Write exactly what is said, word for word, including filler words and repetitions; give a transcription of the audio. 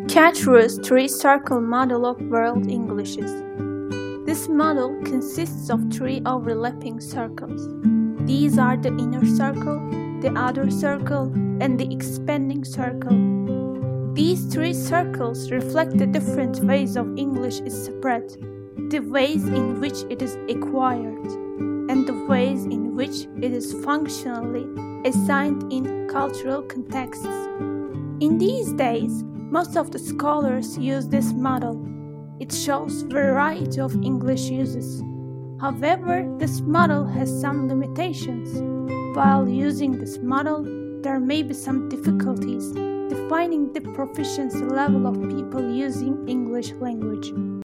Cartwright's three-circle model of world Englishes. This model consists of three overlapping circles. These are the inner circle, the outer circle, and the expanding circle. These three circles reflect the different ways of English is spread, the ways in which it is acquired, and the ways in which it is functionally assigned in cultural contexts. In these days, most of the scholars use this model. It shows variety of English uses. However, this model has some limitations. While using this model, there may be some difficulties defining the proficiency level of people using English language.